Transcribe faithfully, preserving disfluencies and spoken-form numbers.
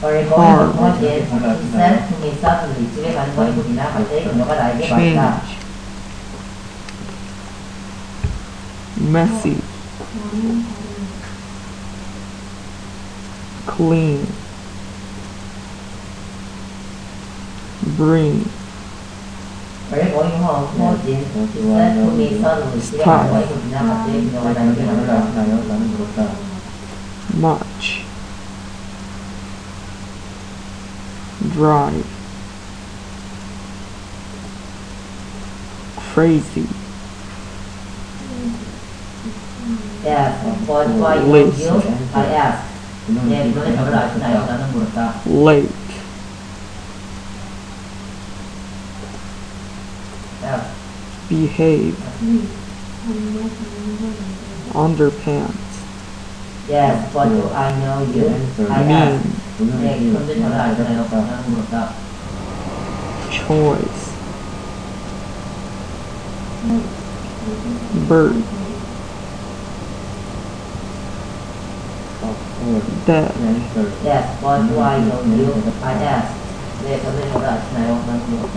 harm, 어제 비싼 품이 싸서 집에 가는 거 이분이나 갑자기 그녀가 나에게 말했다. change, messy, clean, bring, 원래 거의 뭐 어제 비싼 품이 싸서 집에 가는 거 이분이나 갑자기 그녀가 나에게 말했다. 나는 물었다. much, drive, crazy, Yes, what why you you? I asked. 네, 그런데 저를 아시나요? 나는 물었다. lake, Yeah. behave, underpants, Yes, what do I know you? I mean, asked. 네, 그런데 저를 아시나요? 나는 물었다. choice, bird, death, Yes, what do I know you? I asked. 네, 그런데 저를 아시나요? 나는 물었다.